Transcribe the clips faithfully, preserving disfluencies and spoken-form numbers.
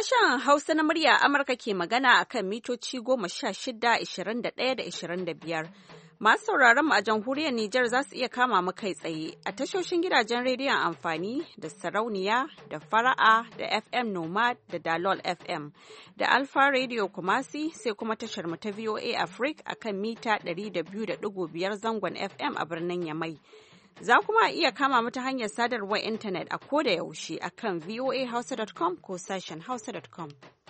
Sashen Hausa na murya Amurka ke magana a kan mitoci goma sha shida, ishirin da ɗaya da ishirin da biyar. Masu sauraron mu a jamhuriyar Nijar za su iya kama mu kai tsaye a tashoshin gidajen rediyon amfani da Sarauniya da Fara'a da F M Nomad da Dalol F M da Alfa Radio Kumasi sai kuma tashar mu ta V O A Africa a kan mita ɗari da biyu da ɗigo biyar zangon F M a birnin Yamai. Za kuma iya kama mu ta hanyar sadarwar intanet a koda yaushe a kan voa hausa dot com ko sashen hausa dot com.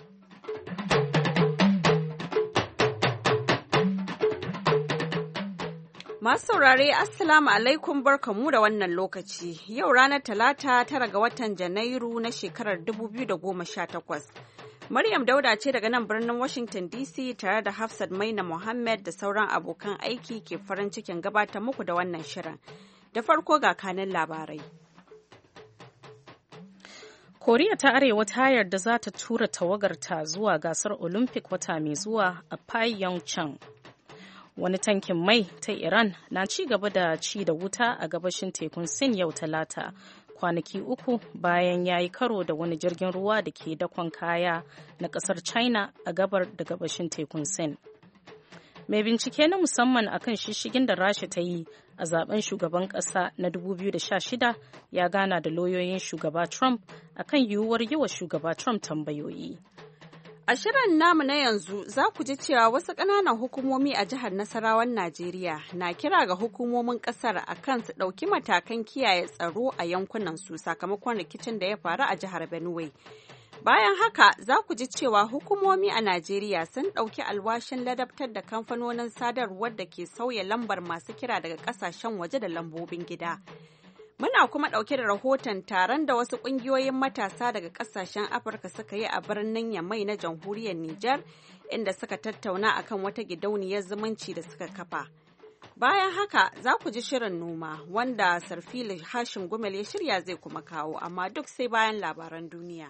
Masu saurare Assalamu alaikum barkamu da wannan lokaci. Yau ranar Talata tara ga watan Janairu na shekarar dubu biyu da goma sha takwas. Maryam Dauda ce daga nan birnin Washington D C tare da Hafsat Maina Muhammad da sauran abokan aiki ke farin cikin gabatar muku da wannan shirin. Da farko ga kanin labarai. Koriya ta Arewa ta yarda za ta tura tawagarta zuwa gasar Olympic wata mai zuwa a Pyeongchang. Wani tankin mai ta Iran na ci gaba da ci da wuta a gabashin tekun Sin yau Talata, kwanaki uku bayan ya yi karo da wani jirgin ruwa da ke dakon kaya na kasar China a gabar da gabashin tekun Sin. Mai bincike na musamman akan shishigin da Rasha ta yi a zaben shugaban kasa na dubu biyu da sha shida ya gana da lauyoyin shugaba Trump akan yiwuwar yi wa shugaba Trump tambayoyi. A shirin namu na yanzu za ku ji cewa wasu ƙananan hukumomi a jihar Nasarawan Najeriya na kira ga hukumomin ƙasar akan su ɗauki matakan kiyaye tsaro a yankunan su sakamakon rikicin da ya faru a jihar Benue. Bayan haka za ku ji cewa hukumomi a Najeriya sun ɗauki alwashin ladabtar da kamfanonin sadarwar da ke sauya lambar masu kira daga ƙasashen waje da lambobin gida. Muna kuma ɗauke da rahoton taron da wasu ƙungiyoyin matasa daga ƙasashen Afirka suka yi a birnin Yamai na jamhuriyar Nijar, inda suka tattauna akan wata gidauniyar zumunci da suka kafa. Bayan haka za ku ji shirin noma wanda Sarfili Hashim Gumel ya shirya zai kuma kawo, amma duk sai bayan labaran duniya.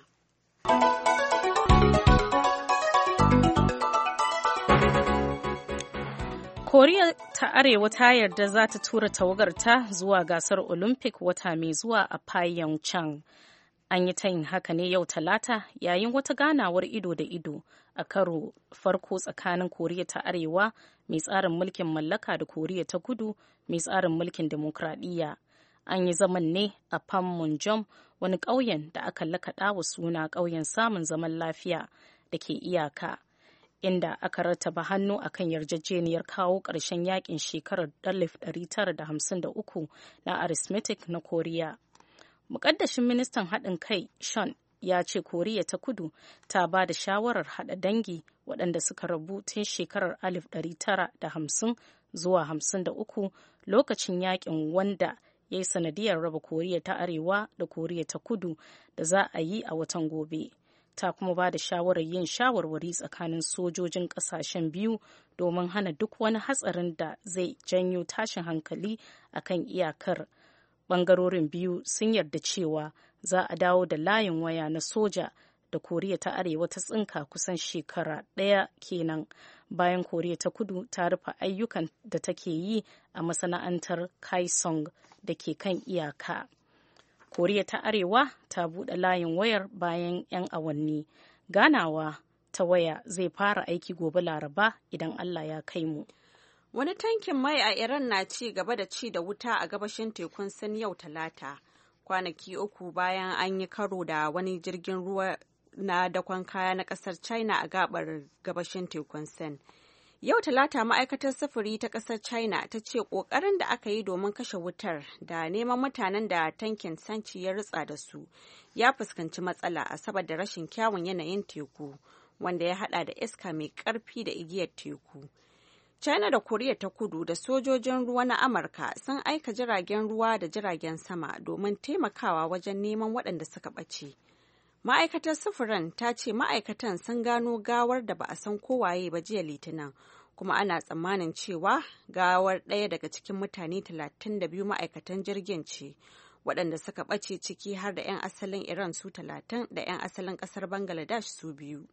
Koriya ta Arewa ta yarda za ta tura tawagarta zuwa gasar Olympic wata mai zuwa a Pyeongchang. An yi tayin haka ne yau Talata yayin wata ganawar ido da ido a karo farko tsakanin Koriya ta Arewa mai tsarin mulkin mallaka da Koriya ta Kudu mai tsarin mulkin demokradiyya. An yi zaman ne a Panmunjom, wani ƙauyen da aka lakaɗa wa suna ƙauyen samun zaman lafiya da ke iyaka, inda aka rattaba hannu akan yarjejeniyar kawo ƙarshen yakin shekarar alif ɗari tara da hamsin da uku na arithmetic na Koriya. Muƙaddashin ministan haɗin kai Sean ya ce Koriya ta Kudu ta ba da shawarar haɗa dangi waɗanda suka rabu tun shekarar alif ɗari tara da hamsin zuwa hamsin da uku lokacin yakin wanda ya yi sanadiyar raba Koriya ta Arewa da Koriya ta Kudu da za a yi a watan gobe. Ta kuma ba da shawarar yin shawarwari tsakanin sojojin ƙasashen biyu domin hana duk wani hatsarin da zai janyo tashin hankali a kan iyakar. Ɓangarorin biyu sun yarda cewa za a dawo da layin waya na soja da Koriya ta Arewa ta tsinka kusan shekara ɗaya kenan bayan Koriya ta Kudu ta rufe ayyukan da take yi a masana'antar Kaesong da ke kan iyaka. Koriya ta Arewa ta buɗe layin wayar bayan 'yan awanni. Ganawa ta waya zai fara aiki gobe Laraba idan Allah ya kai mu. Wani tankin mai a Iran na ci gaba da ci da wuta a gabashin tekun Sin yau Talata, kwanaki uku bayan an yi karo da wani jirgin ruwa na dakon kaya na ƙasar China a gabar gabashin tekun Sin. Yau Talata ma'aikatar sufuri ta ƙasar China ta ce ƙoƙarin da aka yi domin kashe wutar da neman mutanen da tankin Sanchi ya ritsa da su ya fuskanci matsala a saboda rashin kyawun yanayin teku wanda ya hada da iska mai ƙarfi da igiyar teku. China da Koriya ta Kudu da sojojin ruwa na Amurka sun aika jiragen ruwa da jiragen sama domin taimakawa wajen neman waɗanda suka ɓace. Ma'aikatar sufurin ta ce ma'aikatan sun gano gawar da ba a san kowaye ba jiya Litinin, kuma ana tsammanin cewa gawar ɗaya daga cikin mutane talatin da biyu ma'aikatan jirgin ce, waɗanda suka ɓace ciki har da 'yan asalin Iran su talatin da 'yan asalin ƙasar Bangladesh su biyu.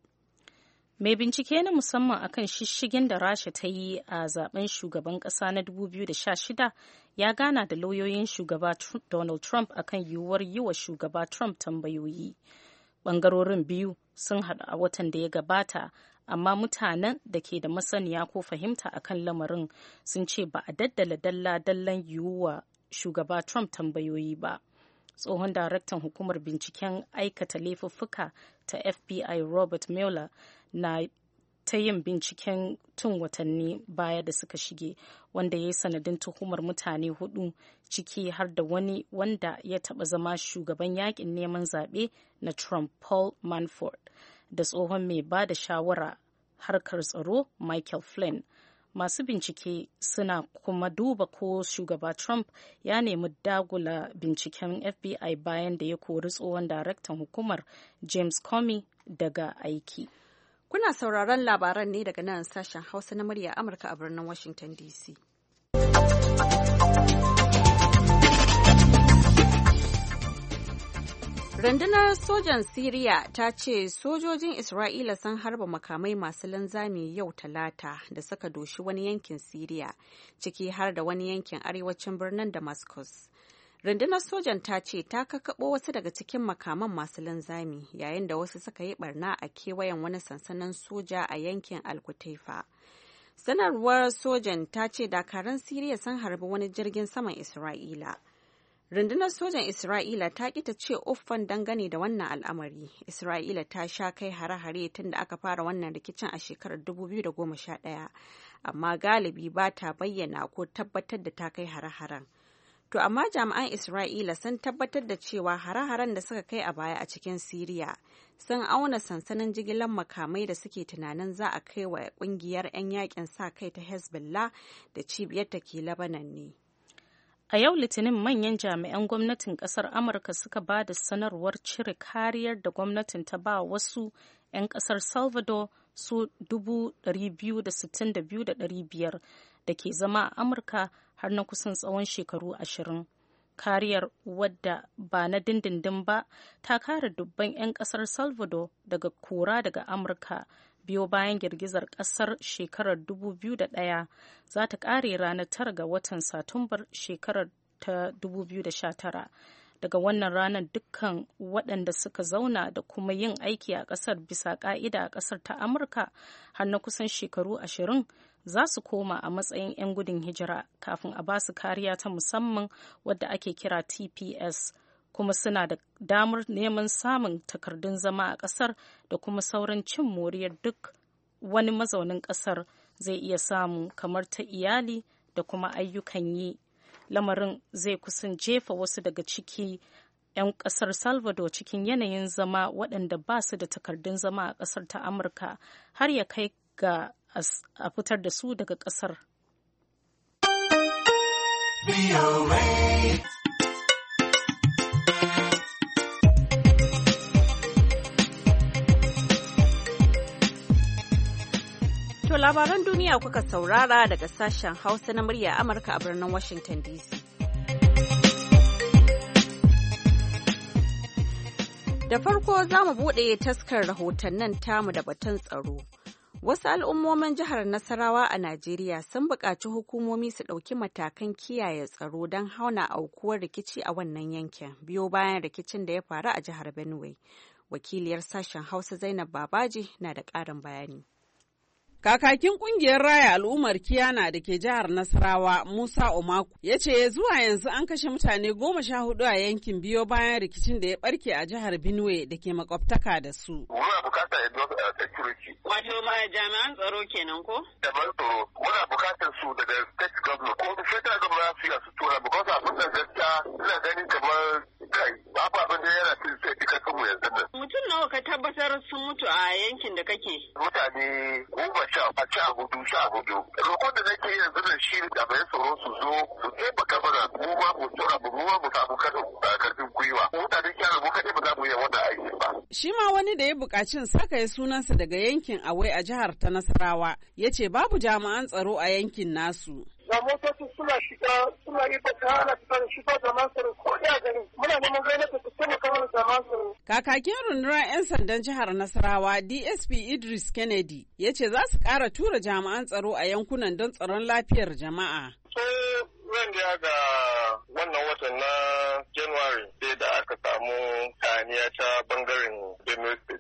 Mai bincike na musamman akan shishigin da Rasha ta yi a zaben shugaban ƙasa na dubu biyu da sha shida ya gana da lauyoyin shugaba Donald Trump akan yiwuwar yi wa shugaba Trump tambayoyi. Bangarorin biyu sun haɗu a watan da ya gabata, amma mutanen da ke da masaniya ko fahimta akan lamarin sun ce ba a daddala dalla-dallan yiwuwa shugaba Trump tambayoyi ba. Tsohon daraktan hukumar binciken aikata laifuffuka ta F B I Robert Mueller na ta yin binciken tun watanni baya da suka shige, wanda ya yi sanadin tuhumar mutane hudu, ciki har da wani wanda ya taba zama shugaban yakin neman zaɓe na Trump, Paul Manafort, da tsohon mai ba da shawara harkar tsaro Michael Flynn. Masu bincike suna kuma duba ko shugaba Trump ya nemi dagula binciken F B I bayan da ya kori tsohon daraktan hukumar James Comey daga aiki. Kuna sauraron labaran ne daga nan sashen Hausa na murya Amurka a birnin Washington D C. Rundunar sojan Siriya ta ce sojojin Isra'ila sun harba makamai masu linzami yau Talata da suka doshi wani yankin Siriya, ciki har da wani yankin arewacin birnin Damascus. Rundunar sojan ta ce ta kakkaɓo wasu daga cikin makaman masu linzami yayin da wasu suka yi barna a kewayen wani sansanin soja a yankin Al-Kutaifa. Sanarwar sojan ta ce dakaran Siriya sun harbi wani jirgin saman Isra'ila. Rundunar sojan Isra'ila ta ƙi ta ce uffan dangane da wannan al'amari. Isra'ila ta sha kai hare-hare tun da aka fara wannan rikicin a shekarar dubu biyu da goma sha ɗaya, amma galibi ba ta bayyana ko tabbatar da ta kai hare-haren. To amma jami'an Isra'ila sun tabbatar da cewa hare-haren da suka kai a baya a cikin Siriya sun auna sansanin jigilar makamai da suke tunanin za a kai wa kungiyar 'yan yakin sa kai ta Hezbollah da cibiyar ta ke Lebanon ne. A yau Litinin manyan jami'an gwamnatin kasar Amurka suka ba da sanarwar cire kariyar da gwamnatin ta ba wasu 'yan kasar Salvador su dubu ɗari biyu da sittin da biyu da ɗari biyar da ke zama a Amurka har na kusan tsawon shekaru ashirin. Kariyar, wadda ba na dindindin ba, ta kare dubban 'yan kasar Salvador daga kora daga Amurka biyo bayan girgizar kasar shekarar dubu biyu da ɗaya, za ta kare ranar tara ga watan Satumbar shekarar ta dubu biyu da sha tara. Daga wannan ranar dukkan waɗanda suka zauna da kuma yin aiki a ƙasar bisa ƙa'ida a ƙasar ta Amurka har na kusan shekaru ashirin za su koma a matsayin 'yan gudun hijira kafin a ba su kariya ta musamman wadda ake kira T P S, kuma suna da damar neman samun takardun zama a ƙasar da kuma sauran cin moriyar duk wani mazaunin ƙasar zai iya samu, kamar ta iyali da kuma ayyukan yi. Lamarin zai kusan jefa wasu daga ciki 'yan ƙasar Salvador cikin yanayin zama waɗanda ba su da takardun zama a ƙasar ta Amurka har ya kai ga a fitar da su daga ƙasar. To labaran duniya kuka saurara daga sashen Hausa na murya Amurka a birnin Washington D C. Da farko za mu buɗe taskar rahotannin tamu da batun tsaro. Wasu al'ummomin jihar Nasarawa a Najeriya sun buƙaci hukumomi su ɗauki matakan kiyaye tsaro don hauna aukuwar rikici a wannan yankin, biyo bayan rikicin da ya faru a jihar Benue. Wakiliyar sashen Hausa Zainab Babaji na da ƙarin bayani. Kakakin kungiyar raya al'ummar Kiyana da ke jihar Nasarawa, Musa Omaku, ya ce zuwa yanzu an kashe mutane goma sha hudu a yankin biyo bayan rikicin da ya barke a jihar Benue da ke makwabtaka da su. Muna bukatar security. Wato ma jami'an tsaro kenan ko? Daban tsaro. Muna bukatar su daga state government ko da federal government su su tura because abin da gaskiya ina ganin kamar kai babu abin da yana cin sai dika kanmu yanzu nan. Mutum nawa ka tabbatar sun mutu a yankin da kake? Mutane goma sha sha hudu sha hudu. Roƙon da nake yanzu da shi da mai tsaro su zo su taimaka mana mu ma mu tsora mu ma mu samu kada karfin gwiwa. Mutane kyara mu kaɗai ba za mu yi wannan aikin ba. Shi ma wani da ya buƙaci saka ya sunansa daga yankin Awai a jihar ta Nasarawa ya ce babu jami'an tsaro a yankin nasu. Ga motoci suna shiga suna yi ba ta hana su shiga jami'an tsaro ko da gari muna neman gwamnati su taimaka mana jami'an tsaro. Kakakin rundunar 'yan sandan jihar Nasarawa D S P Idris Kennedy ya ce za su ƙara tura jami'an tsaro a yankunan don tsaron lafiyar jama'a. So ran da ga wannan watan na January sai da aka samu taniya ta bangaren Benue State. Commissioner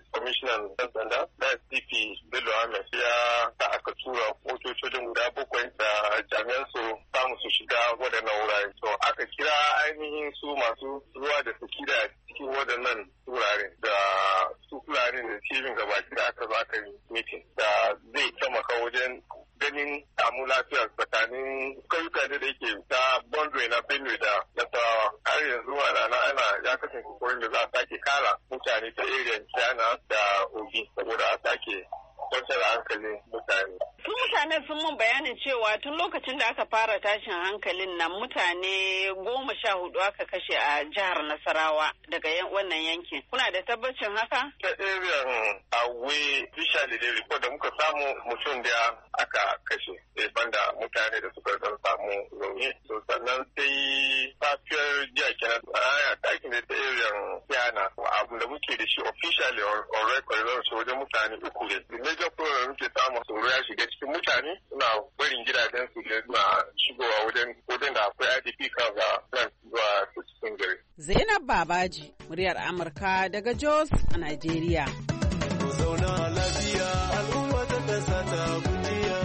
kwamishinan ɗan sanda da C P Bello Ahmed ya sa aka tura motocin guda bakwai da jami'an su samu su shiga waɗannan wurare. To aka kira ainihin su masu ruwa da tsaki da cikin waɗannan wurare da su fulani da cibin gaba da aka zo aka yi mitin da zai taimaka wajen ganin samu lafiya tsakanin kauyuka da yake ta boundary na Benue da Nasarawa. Har yanzu ana ana ya kasance kokarin da za a sake kara mutane ta area China da Ogi saboda a sake kwantar hankalin mutane. Tun mutane sun mun bayanin cewa tun lokacin da aka fara tashin hankalin nan mutane goma sha hudu aka kashe a jihar Nasarawa daga wannan yankin. Kuna da tabbacin haka? Ta area Awe officially da report da muka samu mutum da aka kashe. Sai banda mutane da suka dan samu rauni. To sannan sai safiyar jiya kenan a takin da ta area Yana abu da muke da shi officially on record zan wajen mutane uku ne. The major problem muke samu tsoro ya shiga cikin mutane suna barin gidajen su ne suna shigowa wajen wajen da akwai I D P kan ga nan zuwa cikin gari. Zainab Babaji, muryar Amurka daga Jos a Najeriya. Zauna lafiya al'umma ta kasa ta kujiya.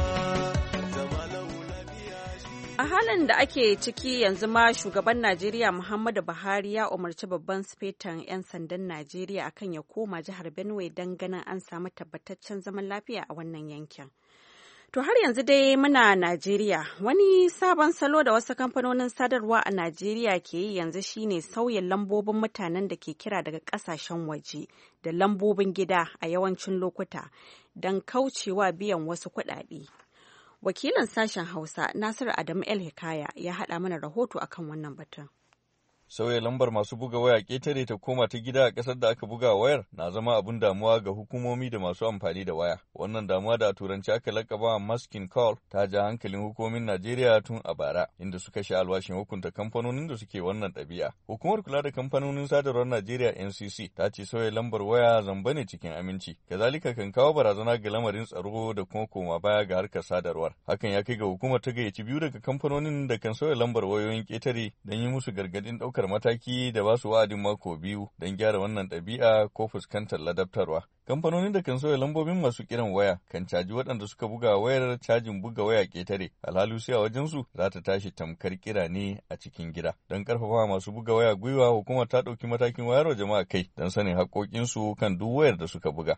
A halin da ake ciki yanzu ma shugaban Najeriya Muhammadu Buhari ya umarci babban sifetan 'yan sandan Najeriya akan ya koma jihar Benue don ganin an samu tabbataccen zaman lafiya a wannan yankin. To har yanzu dai muna Najeriya, wani sabon salo da wasu kamfanonin sadarwa a Najeriya ke yi yanzu shine sauya lambobin mutanen da ke kira daga kasashen waje da lambobin gida a yawancin lokuta don kaucewa biyan wasu kuɗaɗe. Wakilin sashen Hausa Nasiru Adamu El Hikaya ya haɗa mana rahoto akan wannan batun. Sauya lambar masu buga waya ƙetare ta koma ta gida a ƙasar da aka buga wayar na zama abin damuwa ga hukumomi da masu amfani da waya. Wannan damuwa da a turanci aka lakaba masking call ta ja hankalin hukumomin Najeriya tun a bara, inda suka sha alwashin hukunta kamfanonin da suke wannan ɗabi'a. Hukumar kula da kamfanonin sadarwar Najeriya N C C ta ce sauya lambar waya zamba ne cikin aminci. Kazalika kan kawo barazana ga lamarin tsaro da kuma koma baya ga harkar sadarwar. Hakan ya kai ga hukumar ta gayyaci biyu daga kamfanonin da kan sauya lambar wayoyin ƙetare don yi musu gargaɗin ɗaukar ɗaukar mataki da ba su wa'adin mako biyu don gyara wannan ɗabi'a ko fuskantar ladabtarwa. Kamfanonin da kan sauya lambobin masu kiran waya kan caji waɗanda suka buga wayar cajin buga waya ƙetare, alhalu sai a wajensu za ta tashi tamkar kira ne a cikin gida. Don ƙarfafa masu buga waya gwiwa, hukumar ta ɗauki matakin wayarwa jama'a kai don sanin haƙoƙinsu kan duk wayar da suka buga.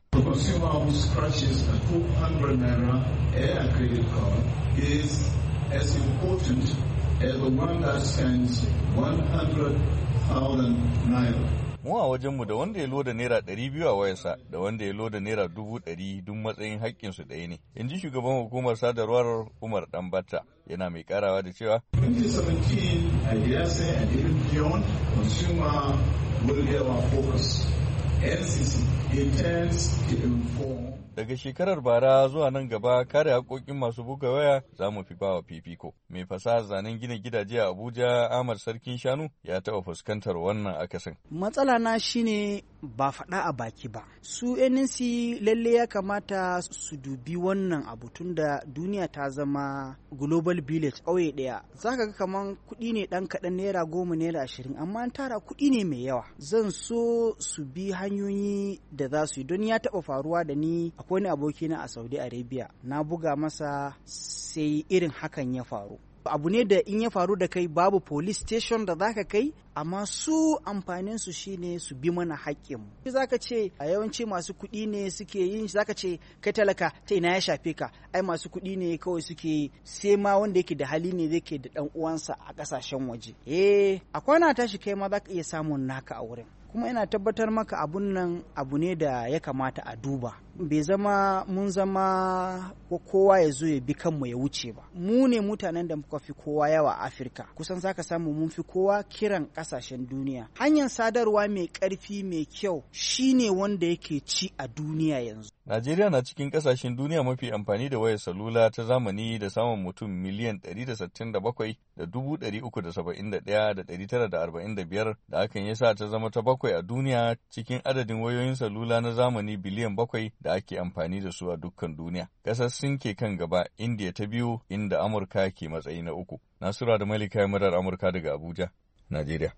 As important as the one that sends one hundred thousand naira. Mu a wajenmu da wanda ya loda naira ɗari biyu a wayarsa da wanda ya loda naira dubu ɗari duk matsayin haƙƙinsu ɗaya ne. In ji shugaban hukumar sadarwar Umar Ɗanbata, yana mai ƙarawa da cewa. twenty seventeen, I dare say, and even beyond, consumer will be our focus. N C C intends to inform. Daga shekarar bara zuwa nan gaba kare haƙoƙin masu buga waya za mu fi bawa fifiko. Mai fasahar zanen gina gidaje a Abuja Ahmad Sarkin Shanu ya taɓa fuskantar wannan akasin. Matsala na shine ba faɗa a baki ba. Su N C lalle ya kamata su dubi wannan abu tunda duniya ta zama global village ƙauye ɗaya. Za ka ga kaman kuɗi ne ɗan kaɗan naira goma naira ashirin amma an tara kuɗi ne mai yawa. Zan so su bi hanyoyi da za su yi don ya taɓa faruwa da ni akwai wani abokina a Saudi Arabia na buga masa sai irin hakan ya faru. Abu ne da in ya faru da kai babu police station da zaka kai, amma su amfanin su shine su bi mana haƙƙin mu. Zaka ce a yawanci masu kuɗi ne suke yin, zaka ce kai talaka ta ina ya shafe ka, ai masu kuɗi ne kawai suke yi, sai ma wanda yake da hali ne zai ke da ɗan uwansa a ƙasashen waje. Eh akwai na tashi kai ma zaka iya samun naka a wurin. Kuma ina tabbatar maka abun nan abu ne da ya kamata a duba. Bai zama mun zama kowa ya zo ya bi kanmu ya wuce ba. Mu ne mutanen da muka fi kowa yawa a Afirka. Kusan zaka samu mun fi kowa kiran kasashen duniya. Hanyar sadarwa mai ƙarfi mai kyau shine wanda yake ci a duniya yanzu. Najeriya na cikin kasashen duniya mafi amfani da wayar salula ta zamani da samun mutum miliyan ɗari da sittin da bakwai da dubu ɗari uku da saba'in da ɗaya da ɗari tara da arba'in da biyar da hakan ya sa ta zama ta bakwai a duniya cikin adadin wayoyin salula na zamani biliyan bakwai da ake amfani da su a dukkan duniya. Ƙasar Sin ke kan gaba, Indiya ta biyu, inda Amurka ke matsayi na uku. Nasura da Malika murar Amurka daga Abuja, Najeriya.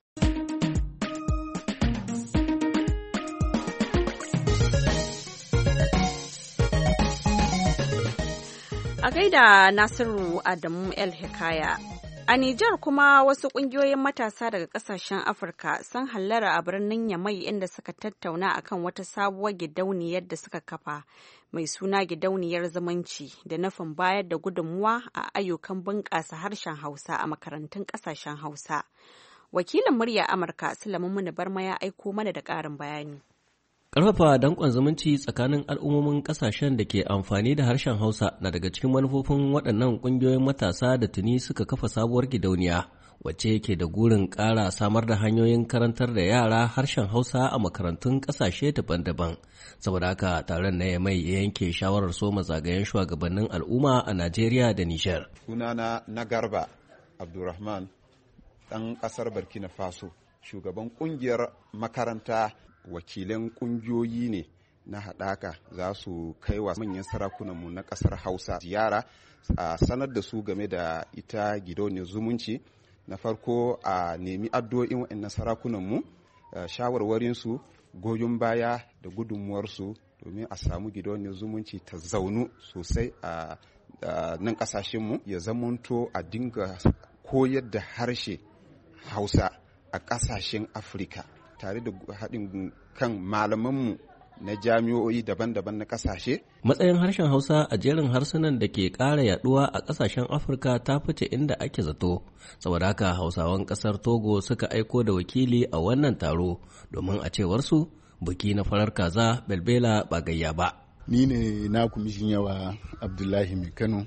A gaida Nasiru Adamu El Hikaya. A Nijar kuma wasu ƙungiyoyin matasa daga ƙasashen Afirka sun hallara a birnin Yamai inda suka tattauna akan wata sabuwar gidauniyar da suka kafa mai suna gidauniyar zumunci da nufin bayar da gudunmuwa a ayyukan bunƙasa harshen Hausa a makarantun ƙasashen Hausa. Wakilin murya Amurka Sulaiman Muni Barma ya aiko mana da ƙarin bayani. Ƙarfafa danƙon zumunci tsakanin al'ummomin ƙasashen da ke amfani da harshen Hausa na daga cikin manufofin waɗannan ƙungiyoyin matasa da tuni suka kafa sabuwar gidauniya, wacce ke da gurin ƙara samar da hanyoyin karantar da yara harshen Hausa a makarantun ƙasashe daban-daban. Saboda haka taron na Yamai ya yanke shawarar soma zagayen shugabannin al'umma a Najeriya da Nijar. Sunana na Garba Abdulrahman, ɗan ƙasar Burkina Faso, shugaban ƙungiyar makaranta. Wakilan kungiyoyi ne na haɗaka za su kai wa manyan sarakunanmu na ƙasar Hausa ziyara a sanar da su game da ita gidauniyar zumunci. Na farko a nemi addu'o'in waɗannan sarakunanmu, shawarwarinsu, goyon baya da gudunmuwarsu domin a samu gidauniyar zumunci ta zaunu sosai a nan ƙasashenmu, ya zamanto a dinga koyar da harshe Hausa a ƙasashen Afirka, tare da haɗin kan malamanmu na jami'o'i daban-daban na ƙasashe. Matsayin harshen Hausa a jerin harsunan da ke ƙara yaɗuwa a ƙasashen Afirka ta fice inda ake zato. Saboda haka Hausawan ƙasar Togo suka aiko da wakili a wannan taro domin a cewarsu biki na farar kaza belbela ba gayya ba. Ni ne na kumishin yawa Abdullahi Mai Kano,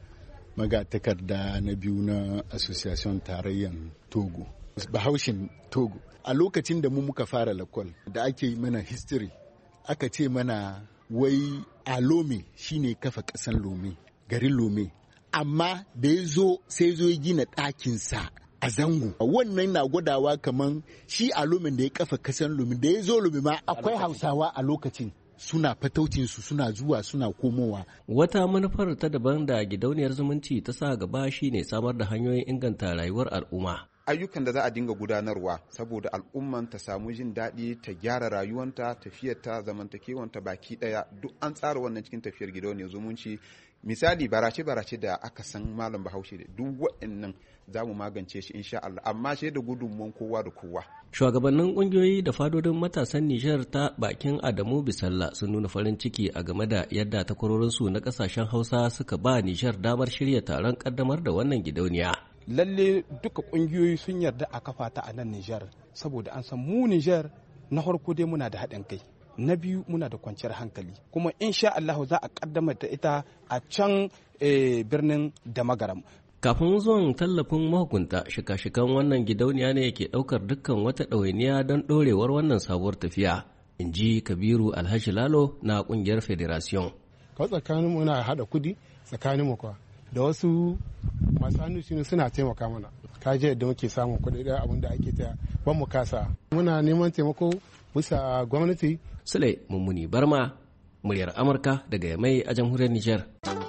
magatakarda na biyu na Association Tarayyar Togo. Bahaushen Togo. A lokacin da mu muka fara lakwal da ake yi mana history, aka ce mana wai a Lome shine kafa ƙasan Lome, garin Lome. Amma da ya zo sai zo ya gina ɗakinsa a Zango. Wannan na gwadawa kaman shi a Lome da ya kafa ƙasan Lome, da ya zo Lome ma akwai Hausawa a lokacin. Suna fataucinsu suna zuwa suna komowa. Wata manufar ta daban da gidauniyar zumunci ta sa gaba shine samar da hanyoyin inganta rayuwar al'umma. Ayyukan da za a dinga gudanarwa saboda al'umman ta samu jin daɗi, ta gyara rayuwanta, tafiyarta, zamantakewanta baki ɗaya, duk an tsara wannan cikin tafiyar gidauniyar zumunci. Misali barace-barace da aka san Malam Bahaushe da duk waɗannan za mu magance shi insha Allah, amma sai da gudunmuwan kowa da kowa. Shugabannin ƙungiyoyi da fadodin matasan Nijar ta bakin Adamu Bisalla sun nuna farin ciki a game da yadda takwarorinsu na ƙasashen Hausa suka ba Nijar damar shirya taron ƙaddamar da wannan gidauniya. Lalle duka ƙungiyoyi sun yarda a kafa ta a nan Nijar, saboda an san mu Nijar na farko dai muna da haɗin kai, na biyu muna da kwanciyar hankali, kuma insha Allah za a kaddamar da ita a can birnin Damagaram. Kafin zuwan tallafin mahukunta, shika-shikan wannan gidauniya ne ke ɗaukar dukkan wata ɗawainiya don ɗorewar wannan sabuwar tafiya, in ji Kabiru Alhaji Lalo na ƙungiyar Federation. Kawai tsakanin muna haɗa kudi tsakanin mu kuwa da wasu masu hannu suna taimaka mana. Ka je yadda muke samun kuɗi da abin da ake ta ban mu kasa. Muna neman taimako bisa gwamnati. Sule Mummuni Barma, muryar Amurka daga Yamai a jamhuriyar Nijar.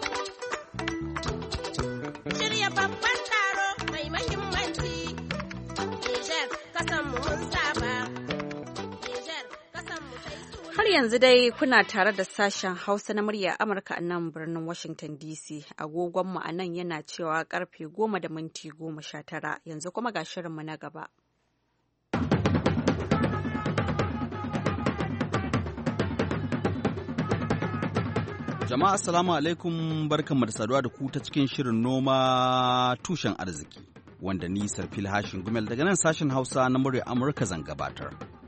Har yanzu dai kuna tare da sashen Hausa na murya Amurka a nan birnin Washington D C. Agogonmu a nan yana cewa karfe goma da minti goma sha tara. Yanzu kuma ga shirinmu na gaba. Jama'a assalamu alaikum, barkanmu da saduwa da ku ta cikin shirin noma tushen arziki, wanda ni Sarfil Hashin Gumel daga nan sashen Hausa na murya Amurka zan gabatar.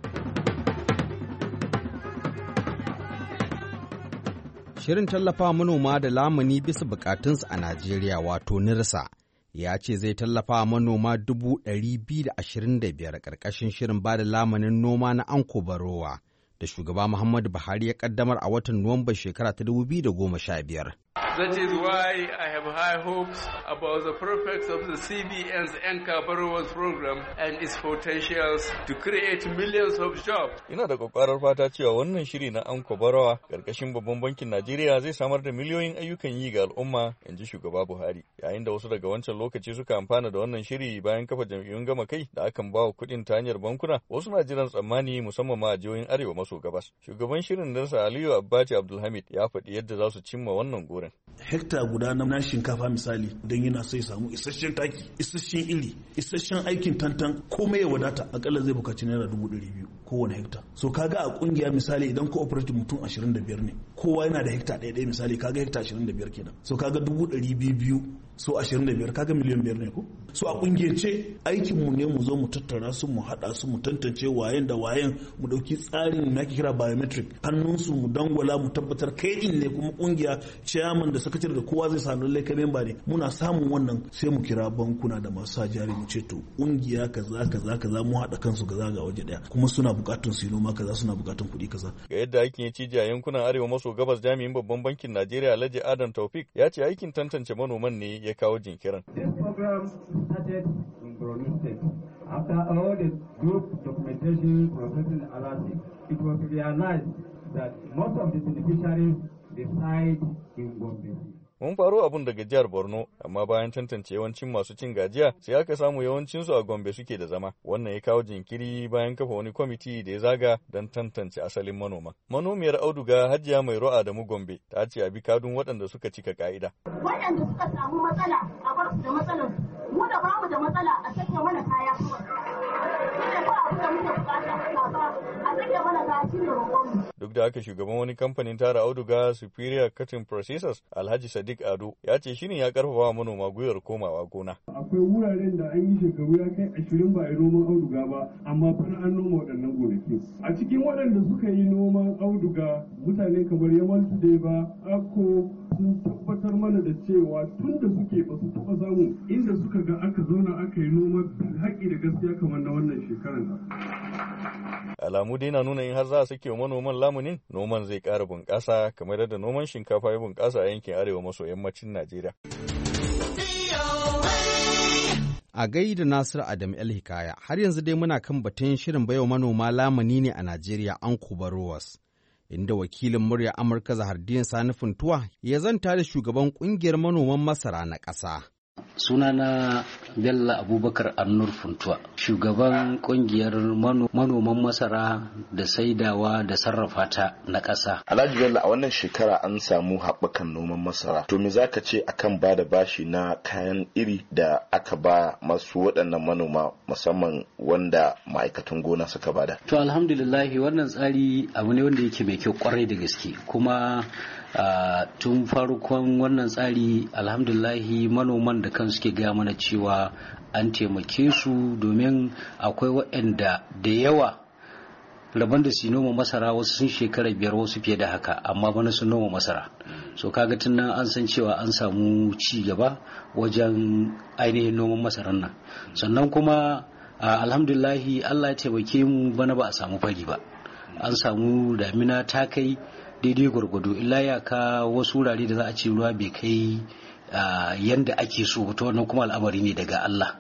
Shirin tallafa manoma da lamuni bisa bukatunsu a Najeriya wato NIRSA ya ce zai tallafa manoma dubu ɗari biyu da ashirin da biyar ƙarƙashin shirin ba da lamunin noma na Anko Barowa da shugaba Muhammadu Buhari ya ƙaddamar a watan Nuwamban shekara ta dubu biyu da goma sha biyar. That is why I have high hopes about the prospects of the C B N's Anchor Borrowers Program and its potentials to create millions of jobs. Ina da kwakwarar fata cewa wannan shiri na Anko Barowa karkashin babban bankin Najeriya zai samar da miliyoyin ayyukan yi ga al'umma, in ji shugaba Buhari. Yayin da wasu daga wancan lokaci suka amfana da wannan shiri bayan kafa jam'iyyun gama kai da akan bawa kuɗin ta hanyar bankuna, wasu na jiran tsammani musamman ma a jihohin arewa maso gabas. Shugaban shirin Nirsa Aliyu Abbati Abdulhamid ya faɗi yadda za su cimma wannan gurin. hekta guda na shinkafa misali don yana so ya samu isasshen taki, isasshen iri, isasshen aikin tantan komai ya wadata akalla zai bukaci naira dubu ɗari biyu kowane hekta. So kaga a kungiya misali idan cooperative mutum ashirin da biyar ne kowa yana da hekta ɗaya ɗaya misali kaga hekta ashirin da biyar kenan. So kaga dubu ɗari biyu biyu so ashirin da biyar kaga miliyan biyar ne ko. So a kungiyance aikin mu ne mu zo mu tattara su mu haɗa su mu tantance wayen da wayen mu ɗauki tsarin na kira biometric hannunsu mu dangwala mu tabbatar kai din ne kuma kungiya chairman da sakatare da kowa zai samu lallai kai memba ne. Muna samun wannan sai mu kira bankuna da masu sa jari mu ce to kungiya kaza kaza kaza mu haɗa kansu kaza ga waje daya kuma suna bukatun su yi noma kaza suna bukatun kuɗi kaza. Ga yadda aikin ya cije a yankunan arewa maso gabas jami'in babban bankin Najeriya Alhaji Adam Taufik ya ce aikin tantance manoman ne ya kawo jinkirin. After all the group documentation processing analysis, it was realized that most of the beneficiaries reside in Gombe. Mun faro abun daga jihar Borno, amma bayan tantance yawancin masu cin gajiya sai aka samu yawancinsu a Gombe suke da zama. Wannan ya kawo jinkiri bayan kafa wani kwamiti da ya zaga don tantance asalin manoma. Manomiyar auduga Hajiya Mai Ro'a da mu Gombe ta ce a bi kadun waɗanda suka cika ka'ida. Waɗanda suka samu matsala a bar su da matsalar mu da bamu da matsala a sake mana kaya kawai. Shine ba abu da muke bukata a sake mana kaya shine roƙonmu. Duk da haka shugaban wani kamfanin tara auduga Superior Cotton Processors Alhaji Sadiq Ado ya ce shirin ya karfafa manoma gwiwar komawa gona. Akwai wuraren da an yi shekaru ya kai ashirin ba a yi noman auduga ba amma fana an noma waɗannan gonaki. A cikin waɗanda suka yi noman auduga mutane kamar Yamal Today ba Ako sun tabbatar mana da cewa tun da suke ba su taɓa samu inda suka ga aka zauna aka yi noma haƙi da gaskiya kamar na wannan shekarar. Alamu dai na nuna in har za a sake wa manoman lamunin noman zai ƙara bunƙasa kamar yadda noman shinkafa ya bunƙasa a yankin arewa maso yammacin Najeriya. A gaida Nasir Adam El Hikaya, har yanzu dai muna kan batun shirin baiwa manoma lamuni ne a Najeriya an Kubarowas, inda wakilin murya Amurka Zahardin Sani Funtuwa ya zanta da shugaban ƙungiyar manoman masara na ƙasa. Sunana Bello Abubakar Annur Funtuwa, shugaban kungiyar manoman masara da saidawa da sarrafa ta na ƙasa. Alhaji Bello, a wannan shekara an samu haɓakan noman masara. To me zaka ce akan ba da bashi na kayan iri da aka ba masu waɗannan manoma musamman wanda ma'aikatan gona suka bada? To alhamdulillah wannan tsari abu ne wanda yake mai kyau kwarai da gaske, kuma Uh, tun farkon wannan tsari alhamdulahi manoman da kan suke gaya mana cewa an taimake su, domin akwai waɗanda da yawa rabon da su noma masara wasu sun shekara biyar wasu fiye da haka amma bana sun noma masara. So kaga tun nan an san cewa an samu ci gaba wajen ainihin noman masaran nan. Sannan kuma uh, alhamdulahi Allah ya taimake mu bana ba a samu fari ba, an samu damina ta kai daidai gwargwado, illa ya ka wasu wurare da za a ce ruwa bai kai yanda ake so ta wannan kuma al'amari ne daga Allah.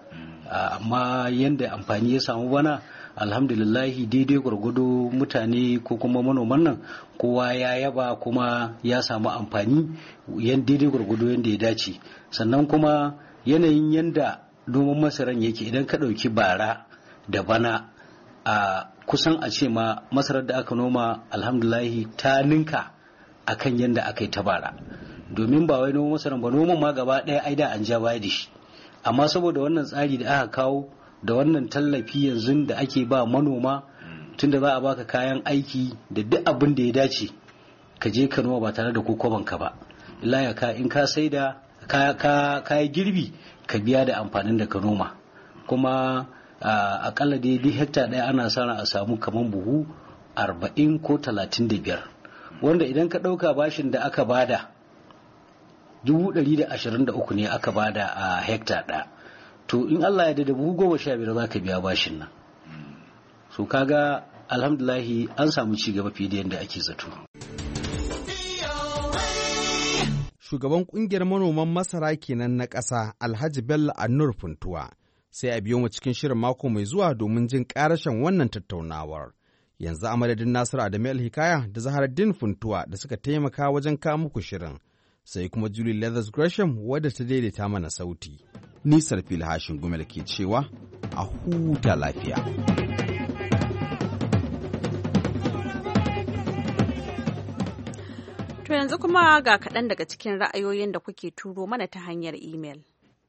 Amma yanda amfani ya samu bana alhamdulillahi daidai gwargwado mutane ko kuma manoman nan kowa ya yaba kuma ya samu amfani yan daidai gwargwado yanda ya dace. Sannan kuma yanayin yanda noman masaran yake, idan ka ɗauki bara da bana a kusan a ce ma masarar da aka noma alhamdulahi ta ninka akan yadda aka yi ta bara, domin ba wai noman masarar ba, noman ma gaba ɗaya ai da an ja baya da shi. Amma saboda wannan tsari da aka kawo da wannan tallafi yanzu da ake ba manoma, tunda za a baka kayan aiki da duk abin da ya dace ka je ka noma ba tare da kokobanka ba, illa ya ka in ka saida ka yi girbi ka biya da amfanin da ka noma. Kuma Uh, akalla dai duk hekta ɗaya ana sana a samu kamar buhu arba'in ko talatin da biyar, wanda idan ka ɗauka bashin da aka bada dubu ɗari da ashirin da uku ne aka bada a hekta ɗaya, to in Allah ya da buhu goma sha biyar za ka biya bashin nan. So kaga alhamdulahi an samu ci gaba fiye da yadda ake zato. Shugaban ƙungiyar manoman masara kenan na ƙasa Alhaji Bello Annur Funtuwa. Sai a biyo mu cikin shirin mako mai zuwa domin jin ƙarashen wannan tattaunawar. Yanzu a madadin Nasiru Adamu El-Hikaya da Zaharaddin Funtuwa da suka taimaka wajen kawo muku shirin, sai kuma Julie Leathers Gresham wadda ta daidaita mana sauti. Ni Sarfil Hashin Gumel ke cewa a huta lafiya. To yanzu kuma ga kaɗan daga cikin ra'ayoyin da kuke turo mana ta hanyar imel.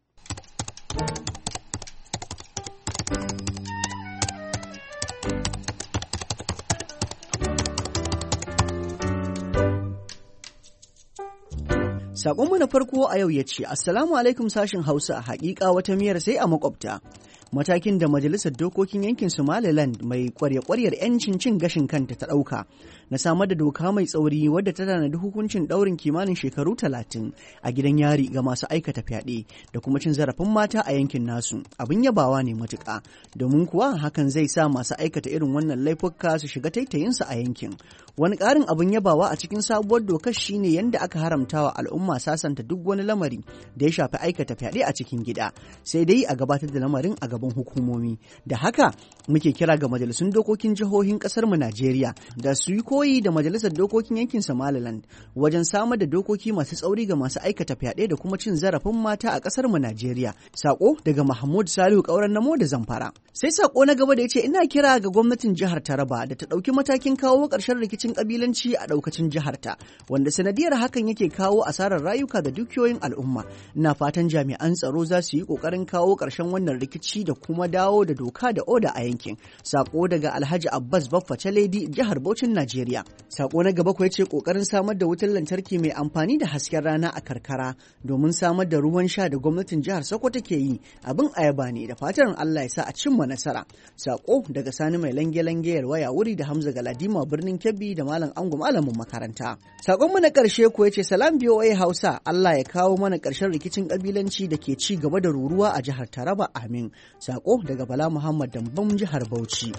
Saƙonmu na farko a yau ya ce, Assalamu alaikum sashin Hausa, haƙiƙa wata miyar sai a makwabta. Matakin da Majalisar Dokokin Yankin Somaliland mai kwarya-kwaryar 'yancin cin gashin kanta ta ɗauka na samar da doka mai tsauri wadda ta tanadi hukuncin ɗaurin kimanin shekaru talatin a gidan yari ga masu aikata fyaɗe da kuma cin zarafin mata a yankin nasu abin yabawa ne matuƙa, domin kuwa hakan zai sa masu aikata irin wannan laifuka su shiga taitayinsu a yankin. Wani ƙarin abin yabawa a cikin sabuwar dokar shine yadda aka haramta wa al'umma sasanta duk wani lamari da ya shafi aikata fyaɗe a cikin gida, sai dai a gabatar da lamarin a gaban hukumomi. Da haka muke kira ga majalisun dokokin jihohin ƙasar mu Najeriya da su yi koyi da majalisar dokokin yankin Somaliland wajen samar da dokoki masu tsauri ga masu aikata fyaɗe da kuma cin zarafin mata a ƙasar mu Najeriya. Sako daga Mahmud Salihu Kauran Namo da Zamfara. Sai sako na gaba da ya ce ina kira ga gwamnatin jihar Taraba da ta ɗauki matakin kawo ƙarshen rikicin kabilanci a ɗaukacin jiharta, wanda sanadiyar hakan yake kawo asarar rayuka da dukiyoyin al'umma. Ina fatan jami'an tsaro za su yi ƙoƙarin kawo ƙarshen wannan rikici da kuma dawo da doka da oda a yankin. Sako daga Alhaji Abbas Baffa Chaledi, jihar Bauchin Najeriya. Sako na gaba kuwa ce ƙoƙarin samar da wutar lantarki mai amfani da hasken rana a karkara domin samar da ruwan sha da gwamnatin jihar Sokoto ke yi abin ayaba ne, da fatan Allah ya sa a cimma nasara. Sako daga Sani mai lange-lange waya wuri da Hamza Galadima birnin Kebbi da Malam Ango malamin makaranta. Sakonmu na ƙarshe ko yace salam B O A Hausa, Allah ya kawo mana ƙarshen rikicin kabilanci da ke ci gaba da ruruwa a jihar Taraba, amin. Sako daga Bala Muhammad Dambam, jihar Bauchi.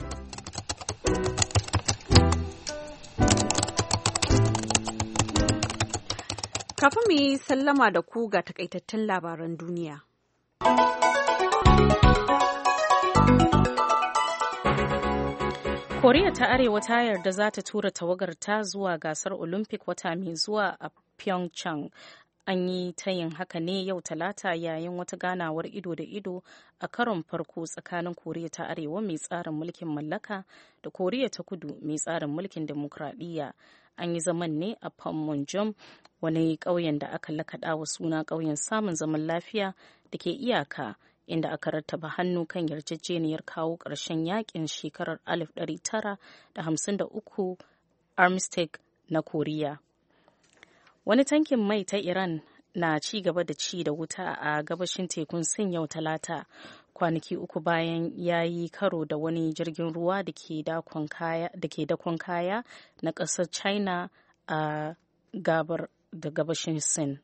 Kafin mu yi sallama da ku ga takaitattun labaran duniya. Koriya ta Arewa ta yarda za ta tura tawagarta zuwa gasar Olympic wata mai zuwa a Pyeongchang. An yi tayin haka ne yau Talata yayin wata ganawar ido da ido a karon farko tsakanin Koriya ta Arewa mai tsarin mulkin mallaka da Koriya ta Kudu mai tsarin mulkin demokradiyya. An yi zaman ne a Panmunjom, wani ƙauyen da aka lakaɗa wa suna ƙauyen samun zaman lafiya da ke iyaka, inda aka rattaba hannu kan yarjejeniyar kawo ƙarshen yakin shekarar alif ɗari tara da hamsin da uku armistice na Koriya. Wani tankin mai ta Iran na ci gaba da ci da wuta a gabashin tekun Sin yau Talata, kwanaki uku bayan ya yi karo da wani jirgin ruwa da ke dakon kaya na ƙasar China a gabar da gabashin Sin.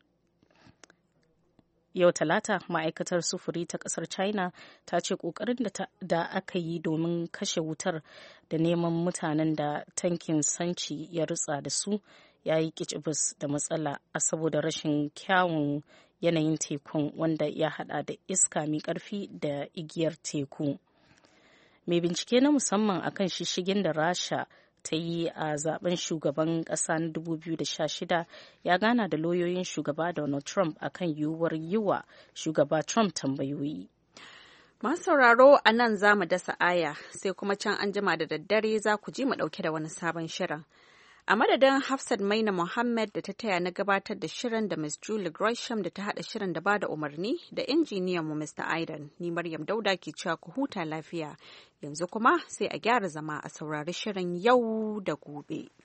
Yau Talata, ma'aikatar sufuri ta ƙasar China ta ce ƙoƙarin da aka yi domin kashe wutar da neman mutanen da tankin Sanchi ya rutsa da su ya yi kicibis da matsala a saboda rashin kyawun yanayin tekun, wanda ya hada da iska mai ƙarfi da igiyar teku. Mai bincike na musamman akan shishigin da Rasha ta yi a zaben shugaban ƙasa na dubu biyu da sha shida ya gana da lauyoyin shugaba Donald Trump akan yiwuwar yiwa shugaba Trump tambayoyi. Masu sauraro, a nan za mu dasa aya, sai kuma can an jima da daddare za ku ji mu ɗauke da wani sabon shirin. A madadin Hafsat Maina Muhammad da ta taya na gabatar da shirin, da Miss Julie Gresham da ta haɗa shirin da bada umarni, da injiniyan mu Mister Aidan, ni Maryam Dauda ke cewa ku huta lafiya. Yanzu kuma sai a gyara zama a saurari shirin yau da gobe.